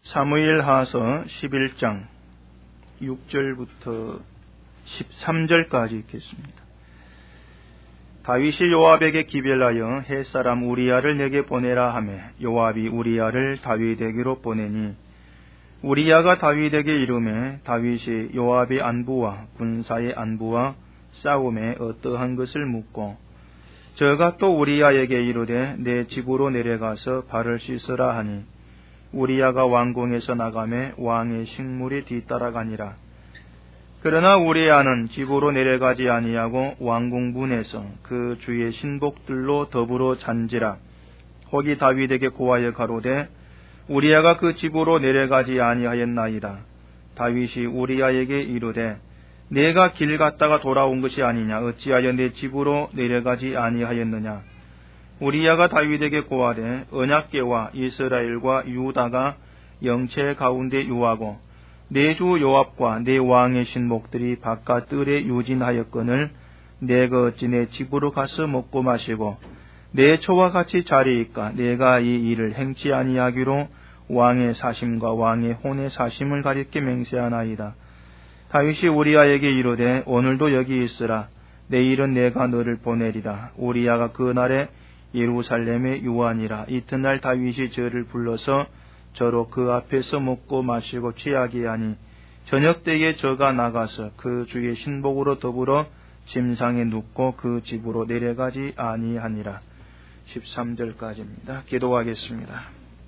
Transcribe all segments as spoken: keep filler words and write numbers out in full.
사무엘하서 십일 장 육 절부터 십삼 절까지 읽겠습니다. 다윗이 요압에게 기별하여 헷사람 우리야를 내게 보내라 하며 요압이 우리야를 다윗에게로 보내니 우리야가 다윗에게 이르매 다윗이 요압의 안부와 군사의 안부와 싸움에 어떠한 것을 묻고 저가 또 우리야에게 이르되 내 집으로 내려가서 발을 씻으라 하니 우리야가 왕궁에서 나가매 왕의 식물이 뒤따라가니라. 그러나 우리야는 집으로 내려가지 아니하고 왕궁 문에서 그 주의 신복들로 더불어 잔지라. 거기 다윗에게 고하여 가로되 우리야가 그 집으로 내려가지 아니하였나이다. 다윗이 우리야에게 이르되 내가 길 갔다가 돌아온 것이 아니냐 어찌하여 내 집으로 내려가지 아니하였느냐. 우리야가 다윗에게 고하되 언약궤와 이스라엘과 유다가 영체 가운데 유하고 내 주 요압과 내 왕의 신복들이 바깥 뜰에 유진하였거늘 내가 어찌 내 집으로 가서 먹고 마시고 내 처와 같이 자리이까 내가 이 일을 행치 아니하기로 왕의 사심과 왕의 혼의 사심을 가리켜 맹세하나이다. 다윗이 우리야에게 이르되 오늘도 여기 있으라. 내일은 내가 너를 보내리라. 우리야가 그날에 예루살렘에 유하니라. 이튿날 다윗이 저를 불러서 저로 그 앞에서 먹고 마시고 취하게 하니 저녁 때에 저가 나가서 그 주의 신복으로 더불어 침상에 눕고 그 집으로 내려가지 아니하니라. 십삼 절까지입니다. 기도하겠습니다.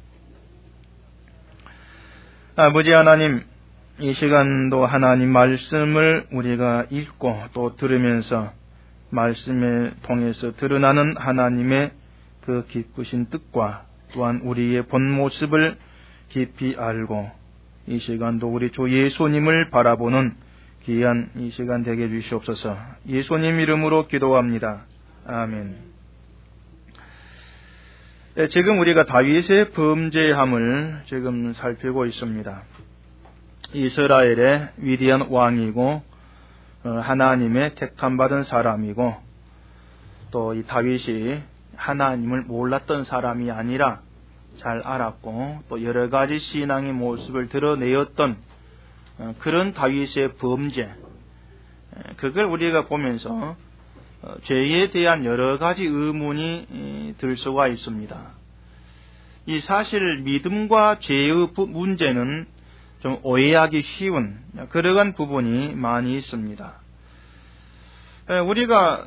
아버지 하나님, 이 시간도 하나님 말씀을 우리가 읽고 또 들으면서 말씀을 통해서 드러나는 하나님의 그 깊으신 뜻과 또한 우리의 본 모습을 깊이 알고 이 시간도 우리 주 예수님을 바라보는 귀한 이 시간 되게 해주시옵소서. 예수님 이름으로 기도합니다. 아멘. 네, 지금 우리가 다윗의 범죄함을 지금 살피고 있습니다. 이스라엘의 위대한 왕이고 하나님의 택함받은 사람이고 또 이 다윗이 하나님을 몰랐던 사람이 아니라 잘 알았고 또 여러 가지 신앙의 모습을 드러내었던 그런 다윗의 범죄, 그걸 우리가 보면서 죄에 대한 여러 가지 의문이 들 수가 있습니다. 이 사실 믿음과 죄의 문제는 좀 오해하기 쉬운 그러한 부분이 많이 있습니다. 우리가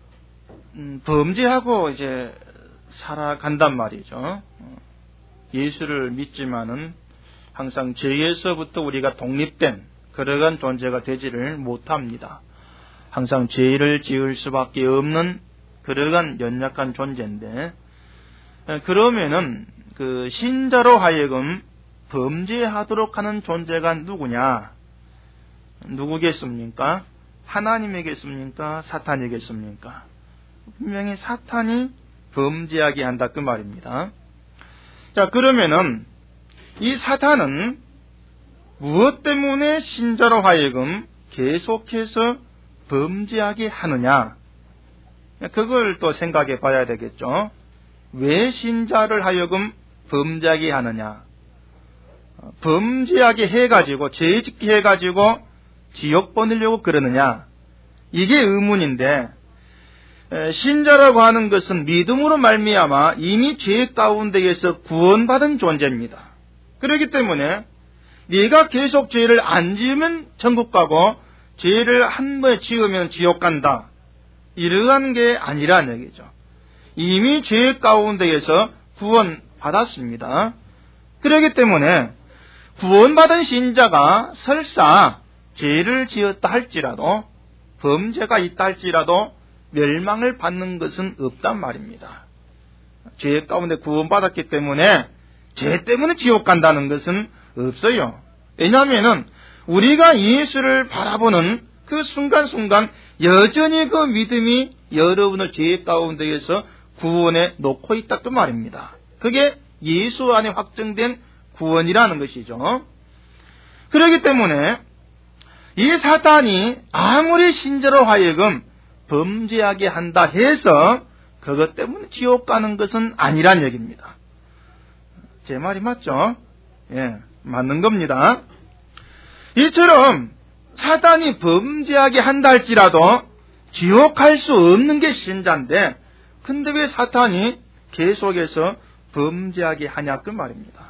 범죄하고 이제 살아간단 말이죠. 예수를 믿지만은 항상 죄에서부터 우리가 독립된 그러한 존재가 되지를 못합니다. 항상 죄를 지을 수밖에 없는 그러한 연약한 존재인데, 그러면은 그 신자로 하여금 범죄하도록 하는 존재가 누구냐? 누구겠습니까? 하나님이겠습니까? 사탄이겠습니까? 분명히 사탄이 범죄하게 한다 그 말입니다. 자, 그러면은 이 사탄은 무엇 때문에 신자로 하여금 계속해서 범죄하게 하느냐? 그걸 또 생각해 봐야 되겠죠. 왜 신자를 하여금 범죄하게 하느냐? 범죄하게 해가지고 죄짓게 해가지고 지옥 보내려고 그러느냐? 이게 의문인데, 신자라고 하는 것은 믿음으로 말미암아 이미 죄 가운데에서 구원받은 존재입니다. 그렇기 때문에 네가 계속 죄를 안 지으면 천국 가고 죄를 한 번 지으면 지옥 간다, 이러한 게 아니라는 얘기죠. 이미 죄 가운데에서 구원받았습니다. 그렇기 때문에 구원받은 신자가 설사 죄를 지었다 할지라도, 범죄가 있다 할지라도 멸망을 받는 것은 없단 말입니다. 죄 가운데 구원받았기 때문에 죄 때문에 지옥 간다는 것은 없어요. 왜냐하면 우리가 예수를 바라보는 그 순간순간 여전히 그 믿음이 여러분을 죄 가운데에서 구원에 놓고 있다 그 말입니다. 그게 예수 안에 확정된 구원이라는 것이죠. 그렇기 때문에 이 사탄이 아무리 신자로 하여금 범죄하게 한다 해서 그것 때문에 지옥 가는 것은 아니란 얘기입니다. 제 말이 맞죠? 예, 맞는 겁니다. 이처럼 사단이 범죄하게 한다 할지라도 지옥할 수 없는 게 신자인데, 근데 왜 사탄이 계속해서 범죄하게 하냐 그 말입니다.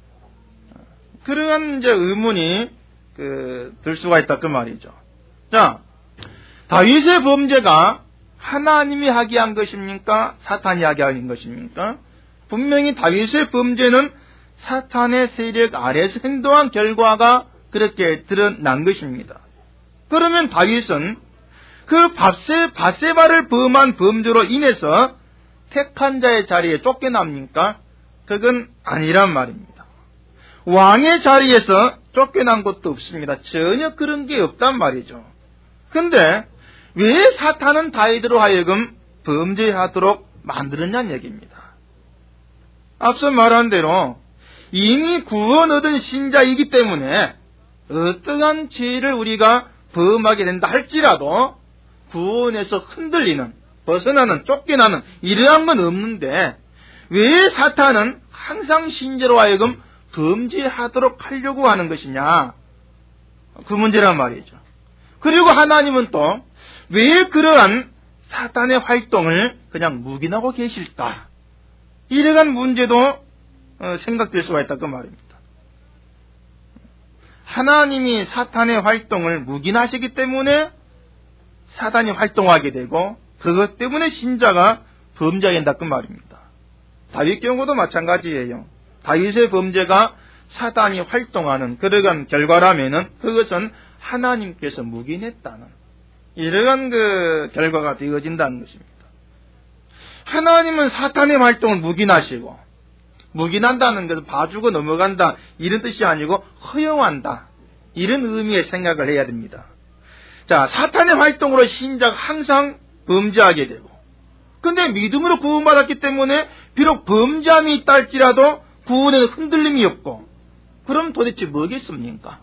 그러한 이제 의문이 그, 들 수가 있다 그 말이죠. 자, 다윗의 범죄가 하나님이 하게 한 것입니까? 사탄이 하게 한 것입니까? 분명히 다윗의 범죄는 사탄의 세력 아래에서 행동한 결과가 그렇게 드러난 것입니다. 그러면 다윗은 그 바세, 바세바를 범한 범죄로 인해서 택한 자의 자리에 쫓겨납니까? 그건 아니란 말입니다. 왕의 자리에서 쫓겨난 것도 없습니다. 전혀 그런 게 없단 말이죠. 근데 왜 사탄은 다윗으로 하여금 범죄하도록 만들었냐는 얘기입니다. 앞서 말한 대로 이미 구원 얻은 신자이기 때문에 어떠한 죄를 우리가 범하게 된다 할지라도 구원에서 흔들리는, 벗어나는, 쫓겨나는 이러한 건 없는데 왜 사탄은 항상 신자로 하여금 범죄하도록 하려고 하는 것이냐? 그 문제란 말이죠. 그리고 하나님은 또 왜 그러한 사탄의 활동을 그냥 묵인하고 계실까? 이러한 문제도 생각될 수가 있다 그 말입니다. 하나님이 사탄의 활동을 묵인하시기 때문에 사탄이 활동하게 되고 그것 때문에 신자가 범죄하게 된다 그 말입니다. 다윗 경우도 마찬가지예요. 다윗의 범죄가 사탄이 활동하는 그러한 결과라면은 그것은 하나님께서 묵인했다는 이러한 그 결과가 되어진다는 것입니다. 하나님은 사탄의 활동을 묵인하시고, 묵인한다는 것은 봐주고 넘어간다 이런 뜻이 아니고 허용한다 이런 의미의 생각을 해야 됩니다. 자, 사탄의 활동으로 신자가 항상 범죄하게 되고, 근데 믿음으로 구원받았기 때문에 비록 범죄함이 있다 할지라도 구원에는 흔들림이 없고, 그럼 도대체 뭐겠습니까?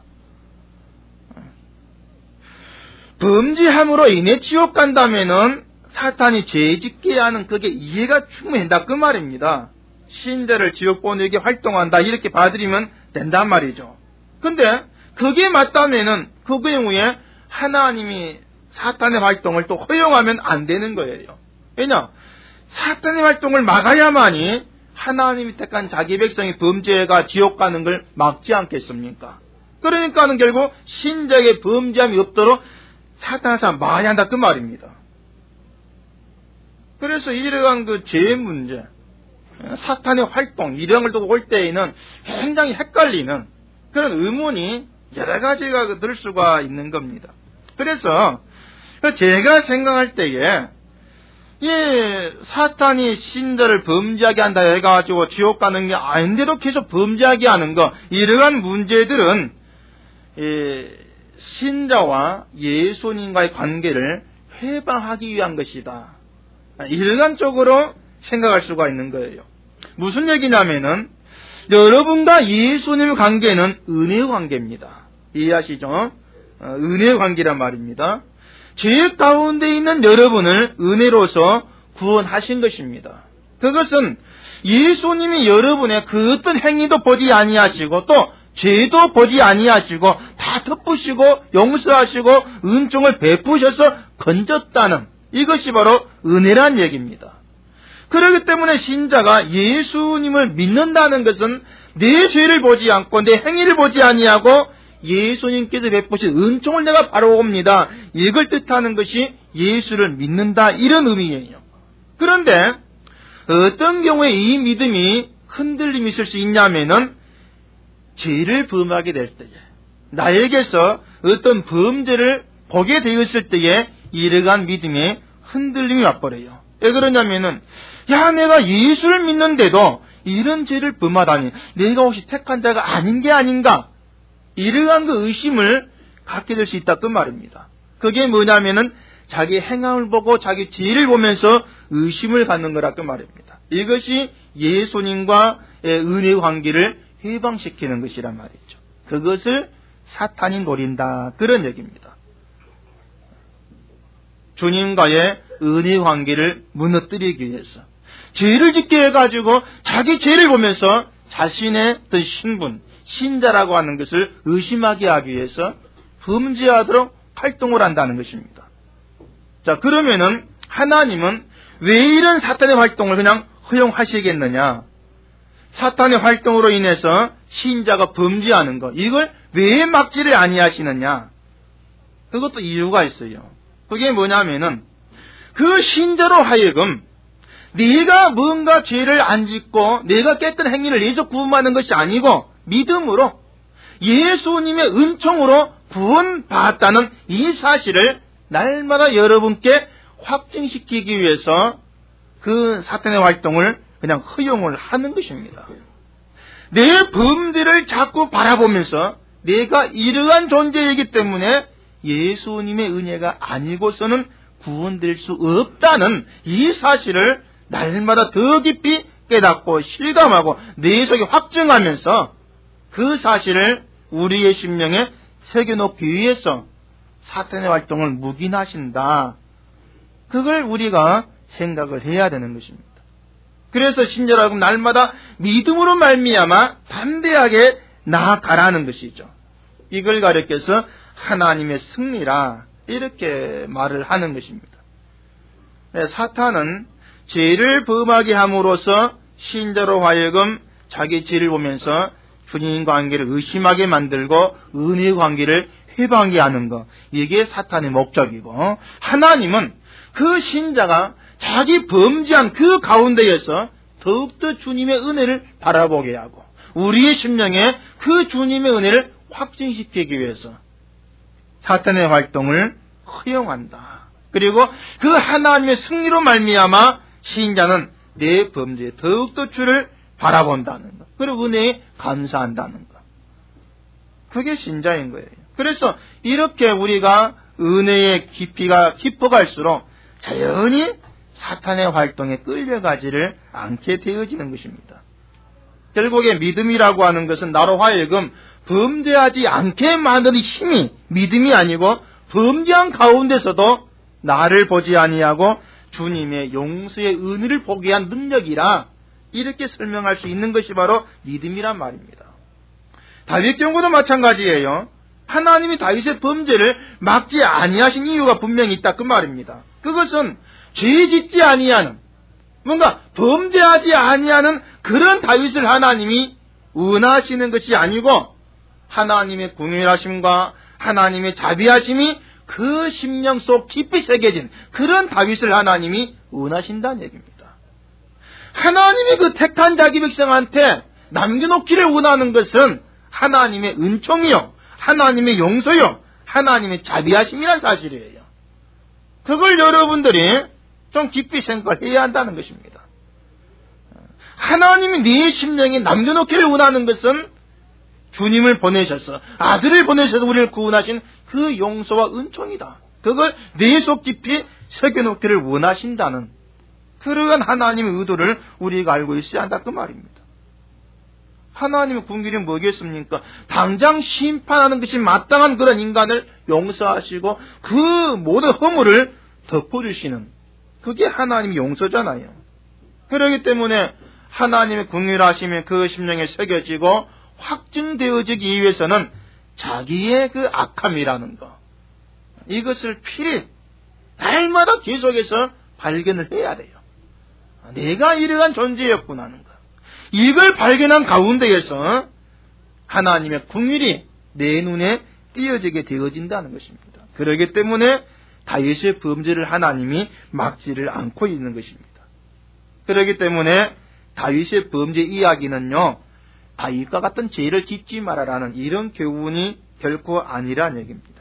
범죄함으로 인해 지옥 간다면은 사탄이 죄 짓게 하는 그게 이해가 충분한다 그 말입니다. 신자를 지옥 보내게 활동한다 이렇게 봐드리면 된단 말이죠. 근데 그게 맞다면은 그 경우에 하나님이 사탄의 활동을 또 허용하면 안 되는 거예요. 왜냐? 사탄의 활동을 막아야만이 하나님이 택한 자기 백성이 범죄가 지옥 가는 걸 막지 않겠습니까? 그러니까는 결국 신자에게 범죄함이 없도록 사탄에서 막아야 한다 그 말입니다. 그래서 이러한 그 죄의 문제, 사탄의 활동 이런 걸 두고 올 때에는 굉장히 헷갈리는 그런 의문이 여러 가지가 들 수가 있는 겁니다. 그래서 제가 생각할 때에 이 사탄이 신자를 범죄하게 한다 해가지고 지옥 가는 게 아닌데도 계속 범죄하게 하는 거 이러한 문제들은 이 신자와 예수님과의 관계를 회방하기 위한 것이다. 이러한 쪽으로 생각할 수가 있는 거예요. 무슨 얘기냐면은 여러분과 예수님의 관계는 은혜의 관계입니다. 이해하시죠? 은혜의 관계란 말입니다. 죄 가운데 있는 여러분을 은혜로서 구원하신 것입니다. 그것은 예수님이 여러분의 그 어떤 행위도 보지 아니하시고 또 죄도 보지 아니하시고 다 덮으시고 용서하시고 은총을 베푸셔서 건졌다는 이것이 바로 은혜란 얘기입니다. 그렇기 때문에 신자가 예수님을 믿는다는 것은 내 죄를 보지 않고 내 행위를 보지 아니하고 예수님께서 베푸신 은총을 내가 바라봅니다. 이걸 뜻하는 것이 예수를 믿는다 이런 의미예요. 그런데 어떤 경우에 이 믿음이 흔들림이 있을 수 있냐면은 죄를 범하게 될 때에 나에게서 어떤 범죄를 보게 되었을 때에 이러한 믿음에 흔들림이 와버려요. 왜 그러냐면은 야 내가 예수를 믿는데도 이런 죄를 범하다니 내가 혹시 택한 자가 아닌 게 아닌가 이러한 그 의심을 갖게 될 수 있다 그 말입니다. 그게 뭐냐면은 자기 행함을 보고 자기 죄를 보면서 의심을 갖는 거라 그 말입니다. 이것이 예수님과의 은혜의 관계를 해방시키는 것이란 말이죠. 그것을 사탄이 노린다 그런 얘기입니다. 주님과의 은혜의 관계를 무너뜨리기 위해서 죄를 짓게 해가지고 자기 죄를 보면서 자신의 어떤 신분 신자라고 하는 것을 의심하게 하기 위해서 범죄하도록 활동을 한다는 것입니다. 자, 그러면은 하나님은 왜 이런 사탄의 활동을 그냥 허용하시겠느냐? 사탄의 활동으로 인해서 신자가 범죄하는 것, 이걸 왜 막지를 아니하시느냐? 그것도 이유가 있어요. 그게 뭐냐면은 그 신자로 하여금 네가 뭔가 죄를 안 짓고 내가 깼던 행위를 해서 구원받는 것이 아니고 믿음으로 예수님의 은총으로 구원받았다는 이 사실을 날마다 여러분께 확증시키기 위해서 그 사탄의 활동을 그냥 허용을 하는 것입니다. 내 범죄를 자꾸 바라보면서 내가 이러한 존재이기 때문에 예수님의 은혜가 아니고서는 구원될 수 없다는 이 사실을 날마다 더 깊이 깨닫고 실감하고 내 속에 확증하면서 그 사실을 우리의 심령에 새겨놓기 위해서 사탄의 활동을 묵인하신다. 그걸 우리가 생각을 해야 되는 것입니다. 그래서 신자라고 날마다 믿음으로 말미암아 담대하게 나아가라는 것이죠. 이걸 가리켜서 하나님의 승리라 이렇게 말을 하는 것입니다. 사탄은 죄를 범하게 함으로써 신자로 하여금 자기 죄를 보면서 주님 관계를 의심하게 만들고 은혜의 관계를 회방하게 하는 것, 이게 사탄의 목적이고, 하나님은 그 신자가 자기 범죄한 그 가운데에서 더욱더 주님의 은혜를 바라보게 하고 우리의 심령에 그 주님의 은혜를 확증시키기 위해서 사탄의 활동을 허용한다. 그리고 그 하나님의 승리로 말미암아 신자는 내 범죄에 더욱더 주를 바라본다는 것, 그리고 은혜에 감사한다는 것, 그게 신자인 거예요. 그래서 이렇게 우리가 은혜의 깊이가 깊어갈수록 자연히 사탄의 활동에 끌려가지를 않게 되어지는 것입니다. 결국에 믿음이라고 하는 것은 나로 하여금 범죄하지 않게 만드는 힘이 믿음이 아니고 범죄한 가운데서도 나를 보지 아니하고 주님의 용서의 은혜를 보게 한 능력이라 이렇게 설명할 수 있는 것이 바로 믿음이란 말입니다. 다윗 경우도 마찬가지예요. 하나님이 다윗의 범죄를 막지 아니하신 이유가 분명히 있다 그 말입니다. 그것은 죄 짓지 아니하는, 뭔가 범죄하지 아니하는 그런 다윗을 하나님이 은하시는 것이 아니고 하나님의 궁휼하심과 하나님의 자비하심이 그 심령 속 깊이 새겨진 그런 다윗을 하나님이 은하신다는 얘기입니다. 하나님이 그 택한 자기 백성한테 남겨놓기를 원하는 것은 하나님의 은총이요, 하나님의 용서요, 하나님의 자비하심이란 사실이에요. 그걸 여러분들이 좀 깊이 생각해야 한다는 것입니다. 하나님이 네 심령에 남겨놓기를 원하는 것은 주님을 보내셔서, 아들을 보내셔서 우리를 구원하신 그 용서와 은총이다. 그걸 내 속 깊이 새겨놓기를 원하신다는 그러한 하나님의 의도를 우리가 알고 있어야 한다 그 말입니다. 하나님의 궁길이 뭐겠습니까? 당장 심판하는 것이 마땅한 그런 인간을 용서하시고 그 모든 허물을 덮어주시는, 그게 하나님의 용서잖아요. 그렇기 때문에 하나님의 궁휼하심이 그 심령에 새겨지고 확증되어지기 위해서는 자기의 그 악함이라는 것, 이것을 필히 날마다 계속해서 발견을 해야 돼요. 내가 이러한 존재였구나 하는 것, 이걸 발견한 가운데에서 하나님의 궁휼이 내 눈에 띄어지게 되어진다는 것입니다. 그렇기 때문에 다윗의 범죄를 하나님이 막지를 않고 있는 것입니다. 그렇기 때문에 다윗의 범죄 이야기는요, 다윗과 같은 죄를 짓지 말아라는 이런 교훈이 결코 아니라는 얘기입니다.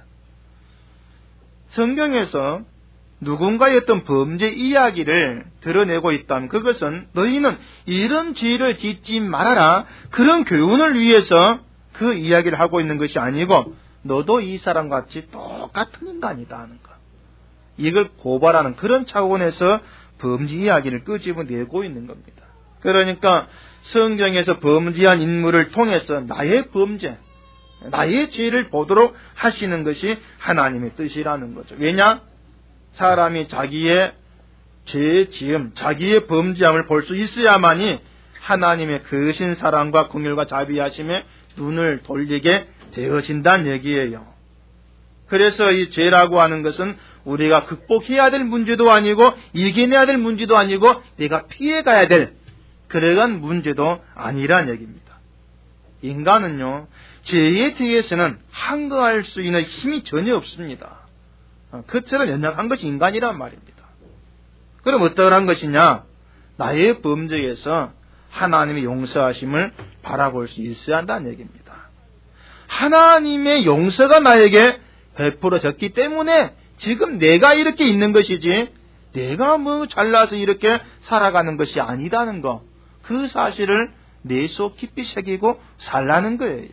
성경에서 누군가의 어떤 범죄 이야기를 드러내고 있다면 그것은 너희는 이런 죄를 짓지 말아라, 그런 교훈을 위해서 그 이야기를 하고 있는 것이 아니고 너도 이 사람같이 똑같은 인간이다 하는 것, 이걸 고발하는 그런 차원에서 범죄 이야기를 끄집어내고 있는 겁니다. 그러니까 성경에서 범죄한 인물을 통해서 나의 범죄, 나의 죄를 보도록 하시는 것이 하나님의 뜻이라는 거죠. 왜냐? 사람이 자기의 죄의 지음, 자기의 범죄함을 볼 수 있어야만이 하나님의 크신 사랑과 긍휼과 자비하심에 눈을 돌리게 되어진다는 얘기예요. 그래서 이 죄라고 하는 것은 우리가 극복해야 될 문제도 아니고 이겨내야 될 문제도 아니고 내가 피해가야 될 그러한 문제도 아니란 얘기입니다. 인간은요, 죄에 대해서는 항거할 수 있는 힘이 전혀 없습니다. 그처럼 연약한 것이 인간이란 말입니다. 그럼 어떠한 것이냐? 나의 범죄에서 하나님의 용서하심을 바라볼 수 있어야 한다는 얘기입니다. 하나님의 용서가 나에게 베풀어졌기 때문에 지금 내가 이렇게 있는 것이지 내가 뭐 잘나서 이렇게 살아가는 것이 아니라는 거, 그 사실을 내 속 깊이 새기고 살라는 거예요.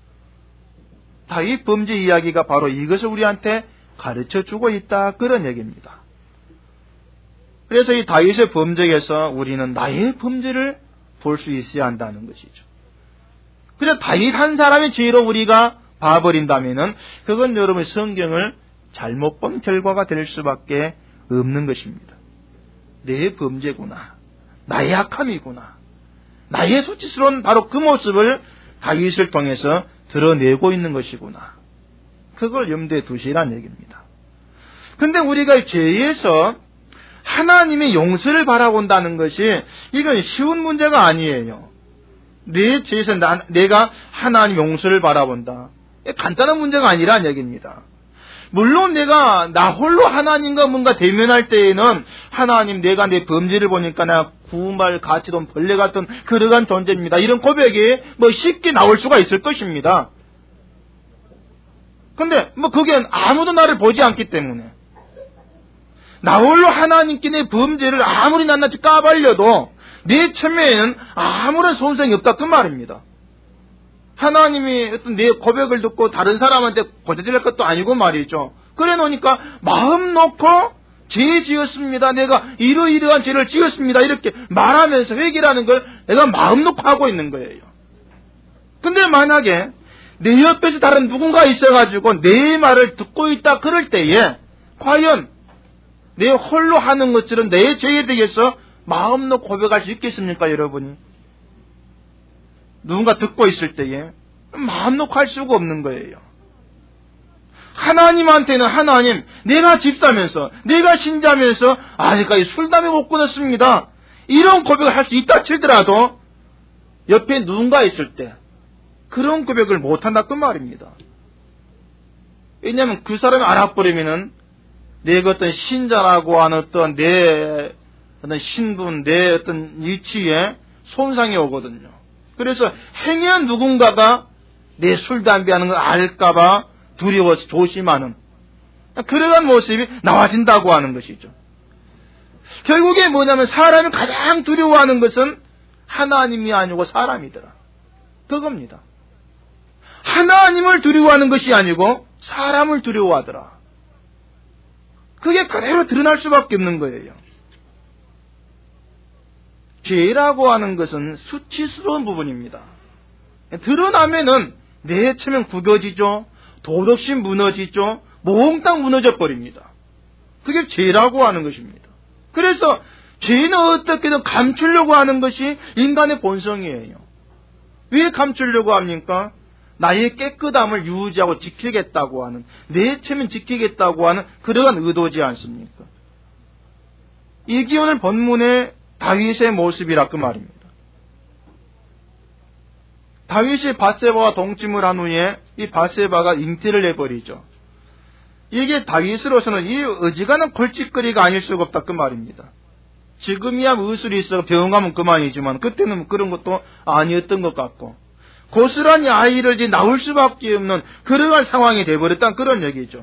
다윗 범죄 이야기가 바로 이것을 우리한테 가르쳐주고 있다, 그런 얘기입니다. 그래서 이 다윗의 범죄에서 우리는 나의 범죄를 볼 수 있어야 한다는 것이죠. 그래서 다윗 한 사람의 죄로 우리가 봐버린다면은 그건 여러분 성경을 잘못 본 결과가 될 수밖에 없는 것입니다. 내 범죄구나, 나의 악함이구나, 나의 수치스러운 바로 그 모습을 다윗을 통해서 드러내고 있는 것이구나, 그걸 염두에 두시란 얘기입니다. 근데 우리가 죄에서 하나님의 용서를 바라본다는 것이 이건 쉬운 문제가 아니에요. 내 죄에서 나, 내가 하나님 용서를 바라본다, 간단한 문제가 아니란 얘기입니다. 물론 내가 나 홀로 하나님과 뭔가 대면할 때에는 하나님, 내가 내 범죄를 보니까 나 구말 가치돈 벌레 같은 그러한 존재입니다, 이런 고백이 뭐 쉽게 나올 수가 있을 것입니다. 근데 뭐 그게 아무도 나를 보지 않기 때문에 나 홀로 하나님께 내 범죄를 아무리 낱낱이 까발려도 내 처음에는 아무런 손상이 없다, 그 말입니다. 하나님이 어떤 내 고백을 듣고 다른 사람한테 고쳐질 것도 아니고 말이죠. 그래 놓으니까 마음 놓고 죄 지었습니다, 내가 이러이러한 죄를 지었습니다, 이렇게 말하면서 회개라는 걸 내가 마음 놓고 하고 있는 거예요. 근데 만약에 내 옆에서 다른 누군가 있어가지고 내 말을 듣고 있다 그럴 때에 과연 내 홀로 하는 것처럼 내 죄에 대해서 마음 놓고 고백할 수 있겠습니까, 여러분이? 누군가 듣고 있을 때에 마음 놓고 할 수가 없는 거예요. 하나님한테는 하나님, 내가 집사면서 내가 신자면서 아직까지 술 담배 못 끊었습니다, 이런 고백을 할 수 있다 치더라도 옆에 누군가 있을 때 그런 고백을 못한다, 그 말입니다. 왜냐하면 그 사람이 알아버리면은 내가 어떤 신자라고 하는 어떤 내 어떤 신분, 내 어떤 위치에 손상이 오거든요. 그래서 행여한 누군가가 내 술, 담배 하는 걸 알까봐 두려워서 조심하는 그러한 모습이 나와진다고 하는 것이죠. 결국에 뭐냐면 사람이 가장 두려워하는 것은 하나님이 아니고 사람이더라, 그겁니다. 하나님을 두려워하는 것이 아니고 사람을 두려워하더라. 그게 그대로 드러날 수밖에 없는 거예요. 죄라고 하는 것은 수치스러운 부분입니다. 드러나면은 내 체면 구겨지죠, 도덕심 무너지죠, 몽땅 무너져 버립니다. 그게 죄라고 하는 것입니다. 그래서 죄는 어떻게든 감추려고 하는 것이 인간의 본성이에요. 왜 감추려고 합니까? 나의 깨끗함을 유지하고 지키겠다고 하는, 내 체면 지키겠다고 하는 그러한 의도지 않습니까? 이게 오늘 본문의 다윗의 모습이라 그 말입니다. 다윗이 밧세바와 동침을 한 후에 이 밧세바가 잉태를 해버리죠. 이게 다윗으로서는 이 어지간한 골칫거리가 아닐 수가 없다, 그 말입니다. 지금이야 의술이 있어 병원 가면 그만이지만 그때는 그런 것도 아니었던 것 같고 고스란히 아이를 이제 낳을 수밖에 없는 그러한 상황이 되어버렸다는 그런 얘기죠.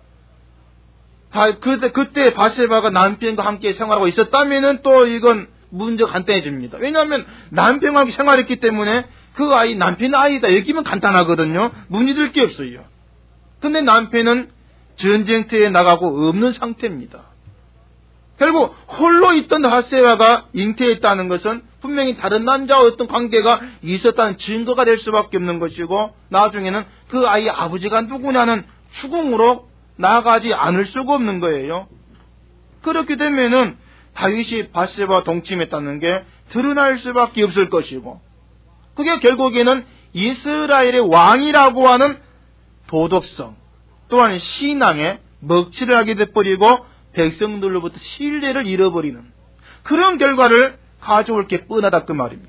그때, 그때 밧세바가 남편과 함께 생활하고 있었다면은 또 이건 문제가 간단해집니다. 왜냐하면 남편과 함께 생활했기 때문에 그 아이, 남편의 아이다 여기면 간단하거든요. 문의될 게 없어요. 근데 남편은 전쟁터에 나가고 없는 상태입니다. 결국 홀로 있던 밧세바가 잉태했다는 것은 분명히 다른 남자와 어떤 관계가 있었다는 증거가 될 수밖에 없는 것이고 나중에는 그 아이의 아버지가 누구냐는 추궁으로 나아가지 않을 수가 없는 거예요. 그렇게 되면은 다윗이 밧세바와 동침했다는 게 드러날 수밖에 없을 것이고 그게 결국에는 이스라엘의 왕이라고 하는 도덕성 또한 신앙에 먹칠을 하게 돼버리고 백성들로부터 신뢰를 잃어버리는 그런 결과를 가져올 게 뻔하다 그 말입니다.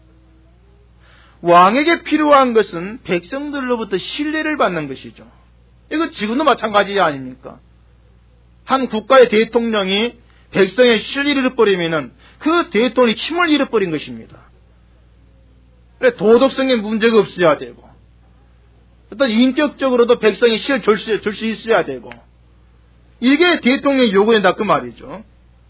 왕에게 필요한 것은 백성들로부터 신뢰를 받는 것이죠. 이거 지금도 마찬가지 아닙니까? 한 국가의 대통령이 백성의 신뢰를 잃어버리면 그 대통령이 힘을 잃어버린 것입니다. 도덕성에 문제가 없어야 되고 어떤 인격적으로도 백성이 신뢰를 줄 수, 줄 수 있어야 되고 이게 대통령의 요구된다 그 말이죠.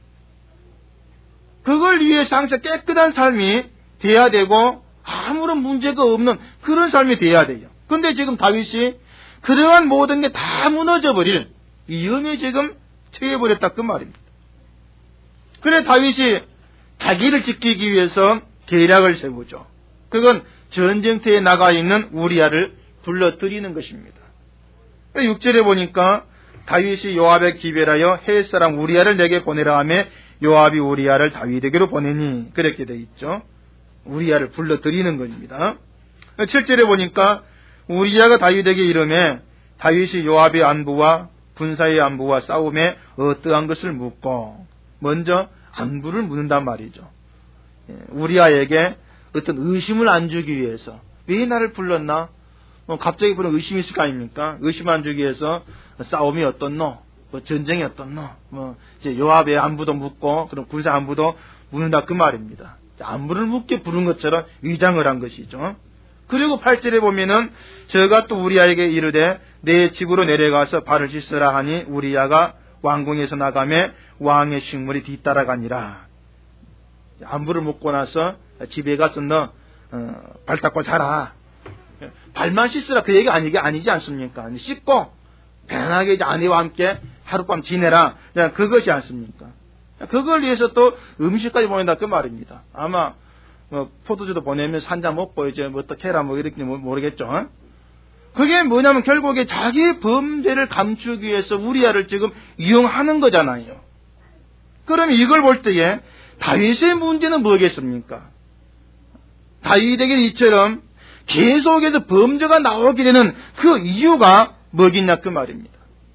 그걸 위해서 항상 깨끗한 삶이 돼야 되고 아무런 문제가 없는 그런 삶이 돼야 돼요. 그런데 지금 다윗이 그러한 모든 게 다 무너져버릴 위험에 지금 처해버렸다 그 말입니다. 그래 다윗이 자기를 지키기 위해서 계략을 세우죠. 그건 전쟁터에 나가 있는 우리아를 불러들이는 것입니다. 육 절에 보니까 다윗이 요압에 기별하여 헷 사람 우리아를 내게 보내라 하며 요압이 우리아를 다윗에게로 보내니 그렇게 돼 있죠. 우리아를 불러들이는 겁니다. 칠 절에 보니까 우리아가 다윗에게 이르매 다윗이 요압의 안부와 군사의 안부와 싸움에 어떠한 것을 묻고 먼저 안부를 묻는단 말이죠. 우리아에게 어떤 의심을 안 주기 위해서 왜 나를 불렀나? 뭐 갑자기 그런 의심이 있을 거 아닙니까? 의심 안 주기 위해서 싸움이 어떻노? 뭐 전쟁이 어떻노? 뭐 이제 요압의 안부도 묻고 그런 군사 안부도 묻는다 그 말입니다. 안부를 묻게 부른 것처럼 위장을 한 것이죠. 그리고 팔 절에 보면은 저가 또 우리아에게 이르되 내 집으로 내려가서 발을 씻으라 하니 우리아가 왕궁에서 나가매 왕의 식물이 뒤따라가니라. 안부를 묻고 나서 집에 가서 너 어, 발 닦고 자라. 발만 씻으라 그 얘기 아니게 아니지 않습니까? 씻고 편안하게 이제 아내와 함께 하룻밤 지내라. 그것이 않습니까? 그걸 위해서 또 음식까지 보낸다 그 말입니다. 아마 뭐 포도주도 보내면서 한 잔 먹고 이제 뭐 어떻게 해라 뭐 이렇게 모르겠죠. 그게 뭐냐면 결국에 자기 범죄를 감추기 위해서 우리아를 지금 이용하는 거잖아요. 그럼 이걸 볼 때에 다윗의 문제는 뭐겠습니까? 다윗에게 이처럼 계속해서 범죄가 나오게 되는 그 이유가 뭐겠냐 그 말입니다.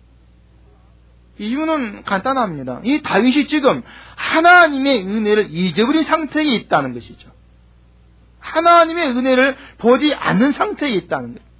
이유는 간단합니다. 이 다윗이 지금 하나님의 은혜를 잊어버린 상태에 있다는 것이죠. 하나님의 은혜를 보지 않는 상태에 있다는 겁니다.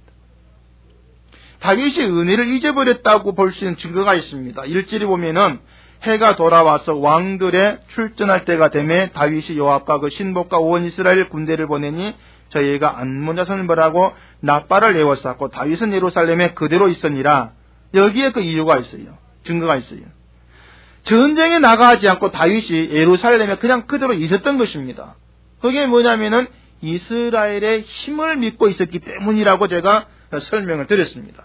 다윗이 은혜를 잊어버렸다고 볼 수 있는 증거가 있습니다. 일 절에 보면은 해가 돌아와서 왕들의 출전할 때가 되매 다윗이 요압과 그 신복과 온 이스라엘 군대를 보내니 저희가 암몬 자손을 벌하고 나팔을 내었었고 다윗은 예루살렘에 그대로 있으니라. 여기에 그 이유가 있어요. 증거가 있어요. 전쟁에 나가지 않고 다윗이 예루살렘에 그냥 그대로 있었던 것입니다. 그게 뭐냐면은 이스라엘의 힘을 믿고 있었기 때문이라고 제가 설명을 드렸습니다.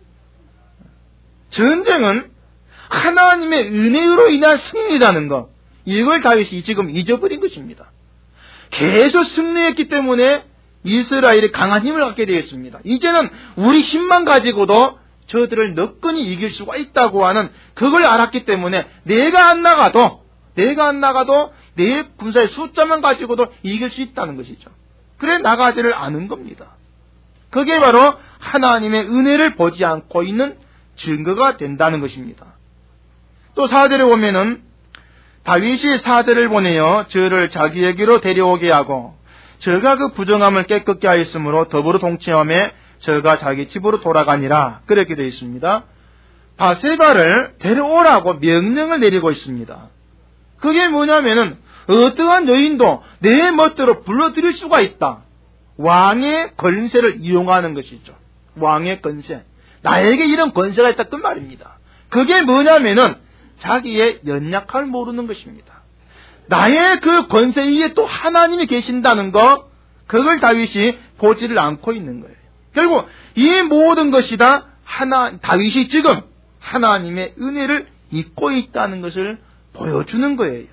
전쟁은 하나님의 은혜로 인한 승리라는 것, 이걸 다윗이 지금 잊어버린 것입니다. 계속 승리했기 때문에 이스라엘이 강한 힘을 갖게 되었습니다. 이제는 우리 힘만 가지고도 저들을 너끈히 이길 수가 있다고 하는 그걸 알았기 때문에 내가 안 나가도 내가 안 나가도 내 군사의 숫자만 가지고도 이길 수 있다는 것이죠. 그래 나가지를 않은 겁니다. 그게 바로 하나님의 은혜를 보지 않고 있는 증거가 된다는 것입니다. 또 사 절에 보면은 다윗이 사절을 보내어 저를 자기에게로 데려오게 하고 저가 그 부정함을 깨끗게 하였으므로 더불어 동침함에 저가 자기 집으로 돌아가니라. 그렇게 되어 있습니다. 바세바를 데려오라고 명령을 내리고 있습니다. 그게 뭐냐면은 어떠한 여인도 내 멋대로 불러들일 수가 있다. 왕의 권세를 이용하는 것이죠. 왕의 권세. 나에게 이런 권세가 있다 그 말입니다. 그게 뭐냐면은 자기의 연약함을 모르는 것입니다. 나의 그 권세 위에 또 하나님이 계신다는 것, 그걸 다윗이 보지를 않고 있는 거예요. 결국 이 모든 것이 다 하나, 다윗이 지금 하나님의 은혜를 잊고 있다는 것을 보여주는 거예요.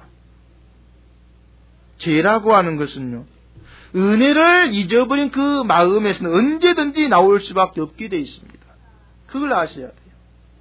죄라고 하는 것은요, 은혜를 잊어버린 그 마음에서는 언제든지 나올 수밖에 없게 되어 있습니다. 그걸 아셔야 돼요.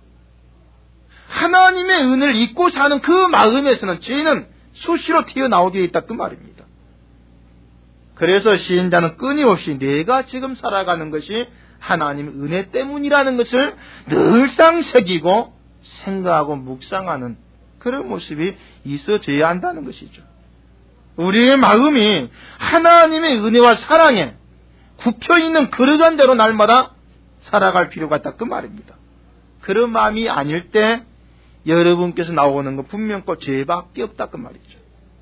하나님의 은혜를 잊고 사는 그 마음에서는 죄는 수시로 튀어나오게 있다 그 말입니다. 그래서 시인자는 끊임없이 내가 지금 살아가는 것이 하나님의 은혜 때문이라는 것을 늘상 새기고 생각하고 묵상하는 그런 모습이 있어져야 한다는 것이죠. 우리의 마음이 하나님의 은혜와 사랑에 굽혀있는 그러한 대로 날마다 살아갈 필요가 있다 그 말입니다. 그런 마음이 아닐 때 여러분께서 나오는 건 분명코 죄밖에 없다 그 말이죠.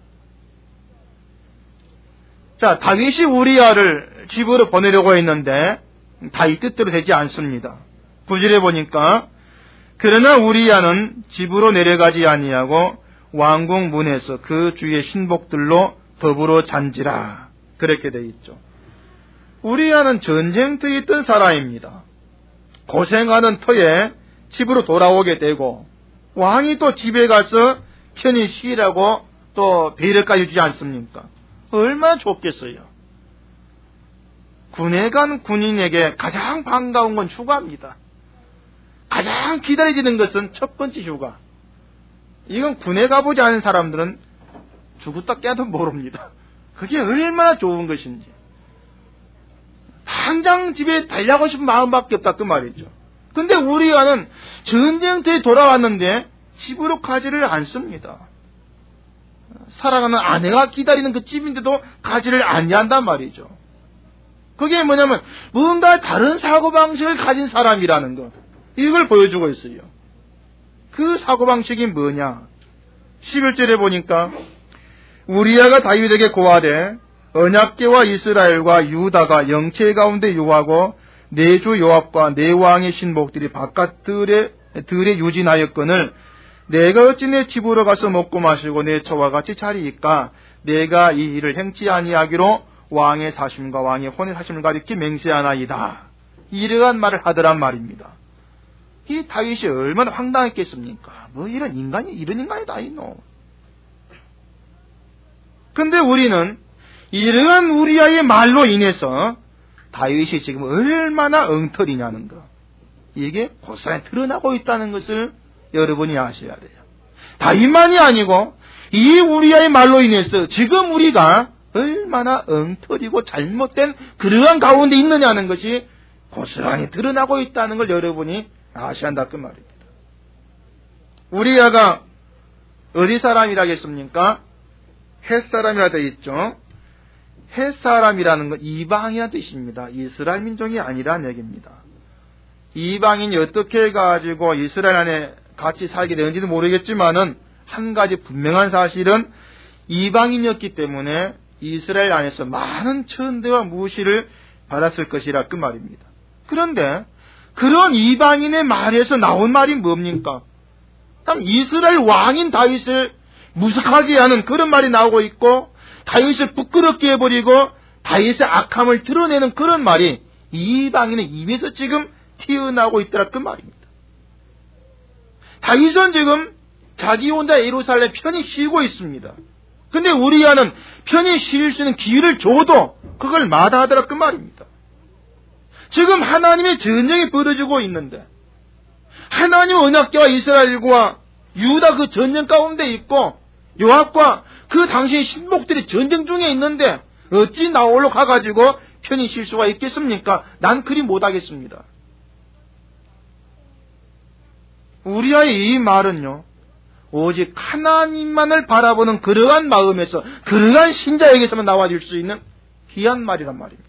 자, 다윗이 우리야를 집으로 보내려고 했는데 다윗 뜻대로 되지 않습니다. 구 절에 보니까 그러나 우리야는 집으로 내려가지 아니하고 왕궁 문에서 그 주의 신복들로 더불어 잔지라 그렇게 되어 있죠. 우리야는 전쟁터에 있던 사람입니다. 고생하는 터에 집으로 돌아오게 되고 왕이 또 집에 가서 편히 쉬라고 또 배려까지 주지 않습니까? 얼마나 좋겠어요. 군에 간 군인에게 가장 반가운 건 휴가입니다. 가장 기다려지는 것은 첫 번째 휴가. 이건 군에 가보지 않은 사람들은 죽었다 깨도 모릅니다. 그게 얼마나 좋은 것인지. 당장 집에 달려가고 싶은 마음밖에 없다 그 말이죠. 근데 우리와는 전쟁터에 돌아왔는데 집으로 가지를 않습니다. 사랑하는 아내가 기다리는 그 집인데도 가지를 아니한단 말이죠. 그게 뭐냐면 뭔가 다른 사고방식을 가진 사람이라는 것, 이걸 보여주고 있어요. 그 사고방식이 뭐냐? 십일 절에 보니까 우리야가 다윗에게 고하되 언약궤와 이스라엘과 유다가 영체 가운데 요하고 내 주 요압과 내 왕의 신복들이 바깥 들에 들에 유진하였거늘 내가 어찌 내 집으로 가서 먹고 마시고 내 처와 같이 자리이까 내가 이 일을 행치 아니하기로 왕의 사심과 왕의 혼의 사심을 가리키 맹세하나이다. 이러한 말을 하더란 말입니다. 이 다윗이 얼마나 황당했겠습니까? 뭐 이런 인간이 이런 인간이 다 있노. 근데 우리는 이러한 우리아의 말로 인해서 다윗이 지금 얼마나 엉터리냐는 것, 이게 고스란히 드러나고 있다는 것을 여러분이 아셔야 돼요. 다윗만이 아니고 이 우리아의 말로 인해서 지금 우리가 얼마나 엉터리고 잘못된 그러한 가운데 있느냐는 것이 고스란히 드러나고 있다는 걸 여러분이 아셔야 한다 그 말입니다. 우리아가 어디 사람이라겠습니까? 헷사람이라 되어 있죠. 헷사람이라는 건 이방이라는 뜻입니다. 이스라엘 민족이 아니라는 얘기입니다. 이방인이 어떻게 가지고 이스라엘 안에 같이 살게 되는지도 모르겠지만은 한 가지 분명한 사실은 이방인이었기 때문에 이스라엘 안에서 많은 천대와 무시를 받았을 것이라 그 말입니다. 그런데 그런 이방인의 말에서 나온 말이 뭡니까? 참 이스라엘 왕인 다윗을 무색하게 하는 그런 말이 나오고 있고 다윗을 부끄럽게 해버리고 다윗의 악함을 드러내는 그런 말이 이방인의 입에서 지금 튀어나오고 있더라 그 말입니다. 다윗은 지금 자기 혼자 예루살렘 편히 쉬고 있습니다. 근데 우리야는 편히 쉴 수 있는 기회를 줘도 그걸 마다하더라 그 말입니다. 지금 하나님의 전쟁이 벌어지고 있는데 하나님 언약궤와 이스라엘과 유다 그 전쟁 가운데 있고 요압과 그 당시의 신복들이 전쟁 중에 있는데 어찌 나홀로 가가지고 편히 쉴 수가 있겠습니까? 난 그리 못하겠습니다. 우리아의 이 말은요, 오직 하나님만을 바라보는 그러한 마음에서 그러한 신자에게서만 나와줄 수 있는 귀한 말이란 말입니다.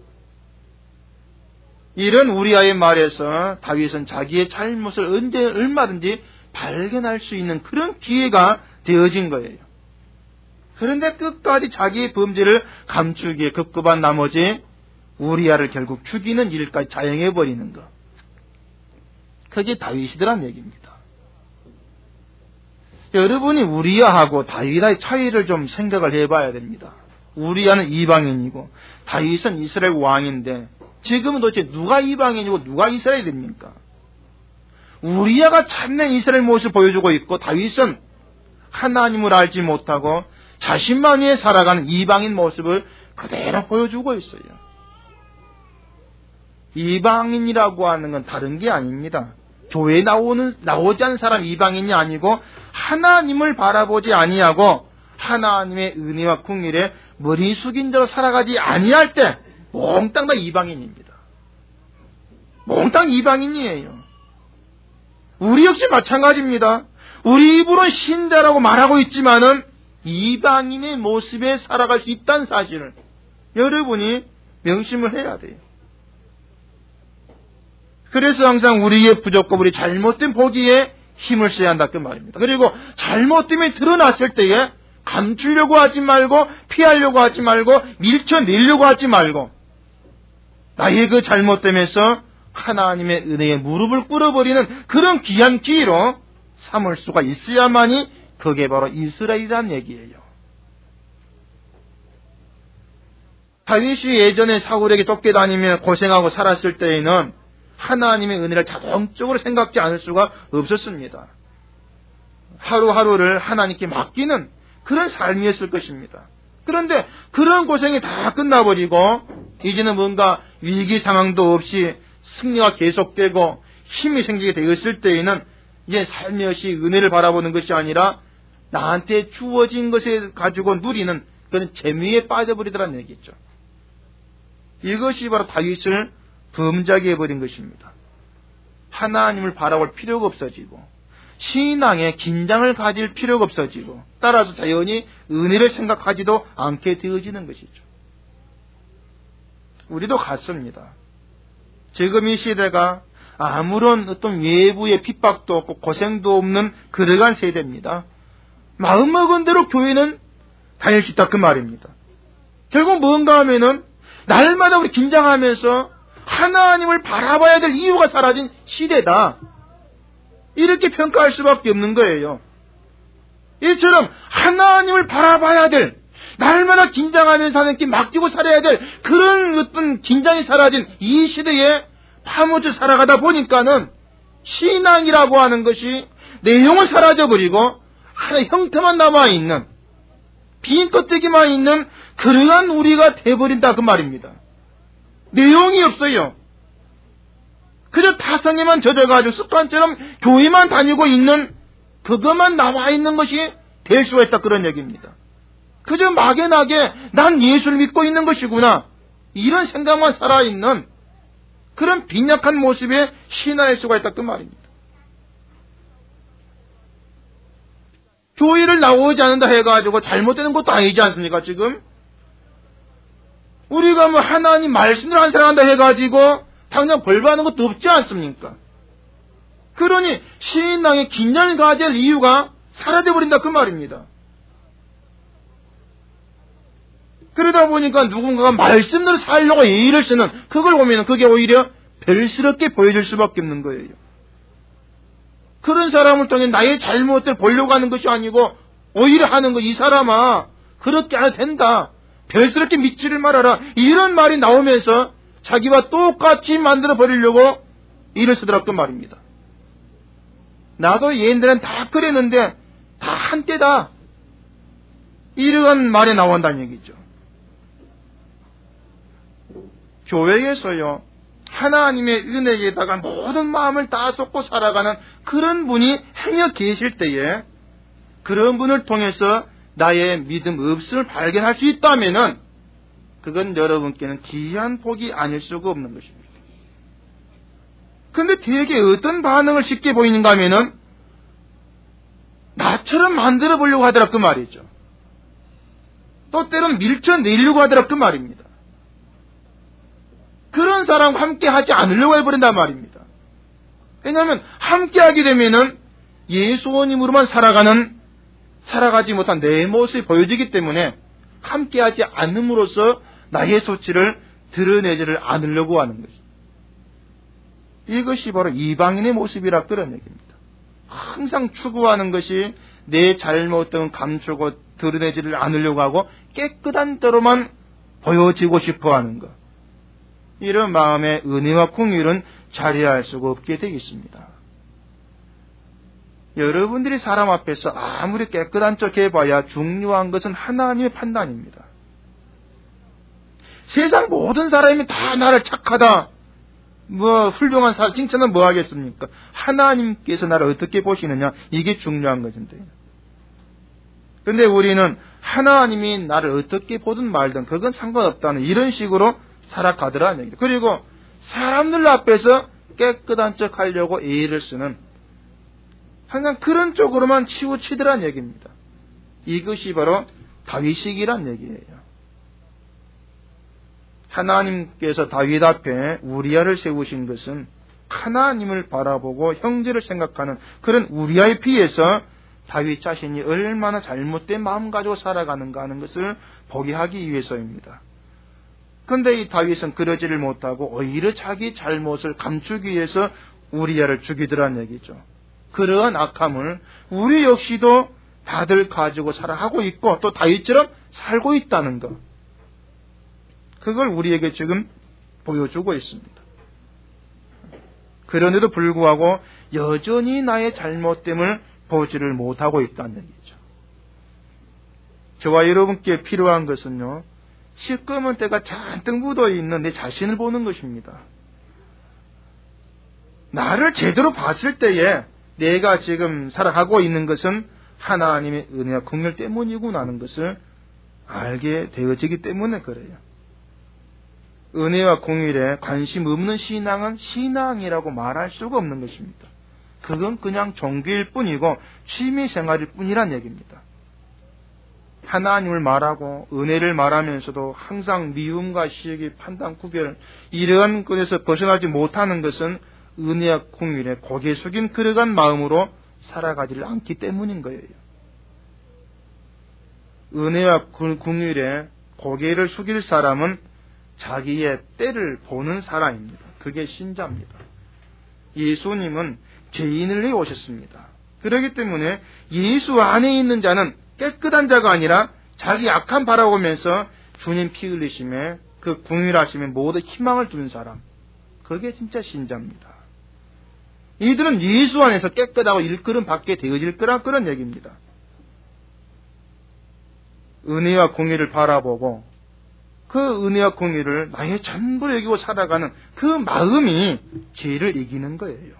이런 우리아의 말에서 다윗은 자기의 잘못을 언제 얼마든지 발견할 수 있는 그런 기회가 되어진 거예요. 그런데 끝까지 자기의 범죄를 감추기에 급급한 나머지 우리아를 결국 죽이는 일까지 자행해버리는 것. 그게 다윗이더란 얘기입니다. 여러분이 우리아하고 다윗의 차이를 좀 생각을 해봐야 됩니다. 우리아는 이방인이고 다윗은 이스라엘 왕인데 지금은 도대체 누가 이방인이고 누가 이스라엘입니까? 우리아가 참된 이스라엘 모습을 보여주고 있고 다윗은 하나님을 알지 못하고 자신만 위해 살아가는 이방인 모습을 그대로 보여주고 있어요. 이방인이라고 하는 건 다른 게 아닙니다. 교회에 나오는, 나오지 않은 사람 이방인이 아니고 하나님을 바라보지 아니하고 하나님의 은혜와 궁일에 머리 숙인 자로 살아가지 아니할 때 몽땅 다 이방인입니다. 몽땅 이방인이에요. 우리 역시 마찬가지입니다. 우리 입으로는 신자라고 말하고 있지만은 이방인의 모습에 살아갈 수 있다는 사실을 여러분이 명심을 해야 돼요. 그래서 항상 우리의 부족과 우리 잘못된 보기에 힘을 써야 한다 그 말입니다. 그리고 잘못됨이 드러났을 때에 감추려고 하지 말고 피하려고 하지 말고 밀쳐내려고 하지 말고 나의 그 잘못됨에서 하나님의 은혜에 무릎을 꿇어버리는 그런 귀한 기회로 삼을 수가 있어야만이 그게 바로 이스라엘이란 얘기예요. 다윗이 예전에 사울에게 쫓겨다니며 고생하고 살았을 때에는 하나님의 은혜를 자동적으로 생각지 않을 수가 없었습니다. 하루하루를 하나님께 맡기는 그런 삶이었을 것입니다. 그런데 그런 고생이 다 끝나버리고 이제는 뭔가 위기 상황도 없이 승리가 계속되고 힘이 생기게 되었을 때에는 이제 살며시 은혜를 바라보는 것이 아니라 나한테 주어진 것에 가지고 누리는 그런 재미에 빠져버리더라는 얘기죠. 이것이 바로 다윗을 범죄하게 해버린 것입니다. 하나님을 바라볼 필요가 없어지고 신앙에 긴장을 가질 필요가 없어지고 따라서 자연히 은혜를 생각하지도 않게 되어지는 것이죠. 우리도 같습니다. 지금 이 시대가 아무런 어떤 외부의 핍박도 없고 고생도 없는 그러한 세대입니다. 마음먹은 대로 교회는 다닐 수 있다 그 말입니다. 결국 뭔가 하면은 날마다 우리 긴장하면서 하나님을 바라봐야 될 이유가 사라진 시대다. 이렇게 평가할 수밖에 없는 거예요. 이처럼 하나님을 바라봐야 될, 날마다 긴장하면서 하나님께 맡기고 살아야 될 그런 어떤 긴장이 사라진 이 시대에 파묻혀 살아가다 보니까는 신앙이라고 하는 것이 내용은 사라져버리고 하나의 형태만 남아있는 빈 껍데기만 있는 그러한 우리가 돼버린다 그 말입니다. 내용이 없어요. 그저 타성에만 젖어가지고 습관처럼 교회만 다니고 있는 그것만 남아있는 것이 될 수가 있다 그런 얘기입니다. 그저 막연하게 난 예수를 믿고 있는 것이구나 이런 생각만 살아있는 그런 빈약한 모습의 신화일 수가 있다 그 말입니다. 교회를 나오지 않는다 해가지고 잘못되는 것도 아니지 않습니까 지금? 우리가 뭐 하나님 말씀을 안 사랑한다 해가지고 당장 벌 받는 것도 없지 않습니까? 그러니 신앙에 긴장을 가질 이유가 사라져버린다 그 말입니다. 그러다 보니까 누군가가 말씀대로 살려고 예의를 쓰는 그걸 보면 그게 오히려 별스럽게 보여질 수밖에 없는 거예요. 그런 사람을 통해 나의 잘못을 보려고 하는 것이 아니고 오히려 하는 거 이 사람아 그렇게 안 해도 된다. 별스럽게 믿지를 말아라. 이런 말이 나오면서 자기와 똑같이 만들어 버리려고 일을 쓰더라 그 말입니다. 나도 얘네들은 다 그랬는데 다 한때다. 이러한 말이 나온다는 얘기죠. 교회에서요 하나님의 은혜에다가 모든 마음을 다 쏟고 살아가는 그런 분이 행여 계실 때에 그런 분을 통해서 나의 믿음 없음을 발견할 수 있다면은 그건 여러분께는 귀한 복이 아닐 수가 없는 것입니다. 그런데 되게 어떤 반응을 쉽게 보이는가 하면은 나처럼 만들어 보려고 하더라 그 말이죠. 또 때로는 밀쳐내려고 하더라 그 말입니다. 그런 사람과 함께 하지 않으려고 해버린단 말입니다. 왜냐하면 함께 하게 되면은 예수님으로만 살아가는 살아가지 못한 내 모습이 보여지기 때문에 함께 하지 않음으로써 나의 소치를 드러내지를 않으려고 하는 것입니다. 이것이 바로 이방인의 모습이라 그런 얘기입니다. 항상 추구하는 것이 내 잘못됨을 감추고 드러내지를 않으려고 하고 깨끗한 대로만 보여지고 싶어 하는 것. 이런 마음의 은혜와 공의는 자리할 수가 없게 되겠습니다. 여러분들이 사람 앞에서 아무리 깨끗한 척 해봐야 중요한 것은 하나님의 판단입니다. 세상 모든 사람이 다 나를 착하다, 뭐 훌륭한 사람 칭찬은 뭐 하겠습니까? 하나님께서 나를 어떻게 보시느냐 이게 중요한 것인데 근데 우리는 하나님이 나를 어떻게 보든 말든 그건 상관없다는 이런 식으로 살아가더라는 얘기죠. 그리고 사람들 앞에서 깨끗한 척 하려고 애를 쓰는 항상 그런 쪽으로만 치우치더란 얘기입니다. 이것이 바로 다윗이란 얘기예요. 하나님께서 다윗 앞에 우리아를 세우신 것은 하나님을 바라보고 형제를 생각하는 그런 우리아에 비해서 다윗 자신이 얼마나 잘못된 마음 가지고 살아가는가 하는 것을 보게 하기 위해서입니다. 그런데 이 다윗은 그러지를 못하고 오히려 자기 잘못을 감추기 위해서 우리아를 죽이더란 얘기죠. 그러한 악함을 우리 역시도 다들 가지고 살아가고 있고 또 다윗처럼 살고 있다는 것. 그걸 우리에게 지금 보여주고 있습니다. 그런데도 불구하고 여전히 나의 잘못됨을 보지를 못하고 있다는 얘기죠. 저와 여러분께 필요한 것은요, 시꺼먼 때가 잔뜩 묻어있는 내 자신을 보는 것입니다. 나를 제대로 봤을 때에 내가 지금 살아가고 있는 것은 하나님의 은혜와 긍휼 때문이구나 하는 것을 알게 되어지기 때문에 그래요. 은혜와 긍휼에 관심 없는 신앙은 신앙이라고 말할 수가 없는 것입니다. 그건 그냥 종교일 뿐이고 취미생활일 뿐이란 얘기입니다. 하나님을 말하고 은혜를 말하면서도 항상 미움과 시기, 판단, 구별 이러한 것에서 벗어나지 못하는 것은 은혜와 긍휼에 고개 숙인 그러한 마음으로 살아가지를 않기 때문인 거예요. 은혜와 긍휼에 고개를 숙일 사람은 자기의 때를 보는 사람입니다. 그게 신자입니다. 예수님은 죄인을 위해 오셨습니다. 그렇기 때문에 예수 안에 있는 자는 깨끗한 자가 아니라 자기 악함 바라보면서 주님 피 흘리심에 그 긍휼하심에 모두 희망을 두는 사람. 그게 진짜 신자입니다. 이들은 예수 안에서 깨끗하고 일컬음 받게 되어질 거란 그런 얘기입니다. 은혜와 긍휼을 바라보고 그 은혜와 긍휼을 나의 전부로 여기고 살아가는 그 마음이 죄를 이기는 거예요.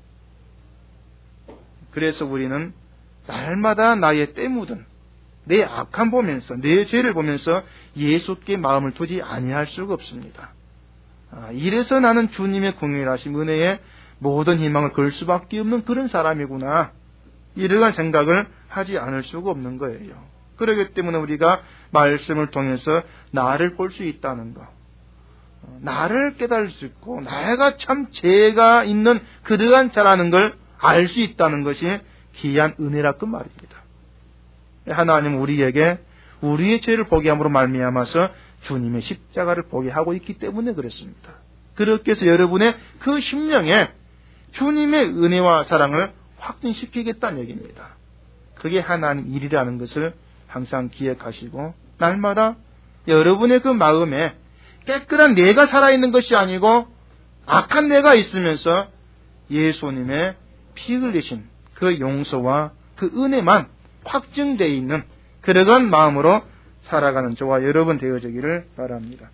그래서 우리는 날마다 나의 때 묻은 내 악함 보면서 내 죄를 보면서 예수께 마음을 두지 아니할 수가 없습니다. 아, 이래서 나는 주님의 긍휼하심 은혜에 모든 희망을 걸 수밖에 없는 그런 사람이구나. 이러한 생각을 하지 않을 수가 없는 거예요. 그렇기 때문에 우리가 말씀을 통해서 나를 볼 수 있다는 것, 나를 깨달을 수 있고 내가 참 죄가 있는 그러한 자라는 걸 알 수 있다는 것이 귀한 은혜라 그 말입니다. 하나님 우리에게 우리의 죄를 보게 함으로 말미암아서 주님의 십자가를 보게 하고 있기 때문에 그렇습니다. 그렇게 해서 여러분의 그 심령에 주님의 은혜와 사랑을 확증시키겠다는 얘기입니다. 그게 하나님 일이라는 것을 항상 기억하시고 날마다 여러분의 그 마음에 깨끗한 내가 살아있는 것이 아니고 악한 내가 있으면서 예수님의 피 흘리신 그 용서와 그 은혜만 확증되어 있는 그러한 마음으로 살아가는 저와 여러분 되어지기를 바랍니다.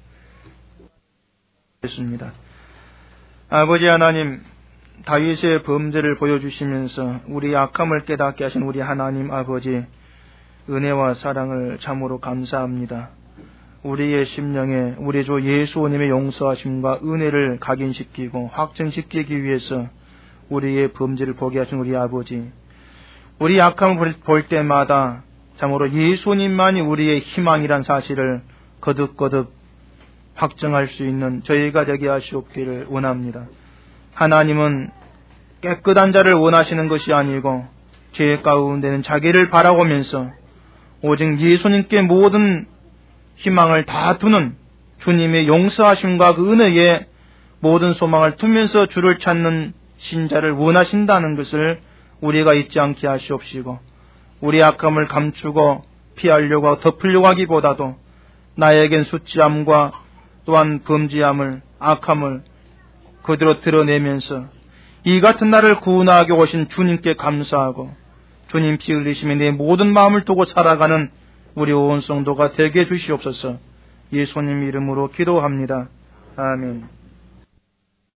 됐습니다. 아버지 하나님, 다윗의 범죄를 보여주시면서 우리 악함을 깨닫게 하신 우리 하나님 아버지, 은혜와 사랑을 참으로 감사합니다. 우리의 심령에 우리 주 예수님의 용서하심과 은혜를 각인시키고 확증시키기 위해서 우리의 범죄를 보게 하신 우리 아버지, 우리 악함을 볼 때마다 참으로 예수님만이 우리의 희망이란 사실을 거듭거듭 확증할 수 있는 저희가 되게 하시옵기를 원합니다. 하나님은 깨끗한 자를 원하시는 것이 아니고 죄 가운데는 자기를 바라보면서 오직 예수님께 모든 희망을 다 두는 주님의 용서하심과 그 은혜에 모든 소망을 두면서 주를 찾는 신자를 원하신다는 것을 우리가 잊지 않게 하시옵시고, 우리 악함을 감추고 피하려고 하고 덮으려고 하기보다도 나에겐 수치함과 또한 범죄함을, 악함을 그대로 드러내면서 이 같은 나를 구원하게 오신 주님께 감사하고 주님 피 흘리심에 내 모든 마음을 두고 살아가는 우리 온 성도가 되게 해주시옵소서. 예수님 이름으로 기도합니다. 아멘.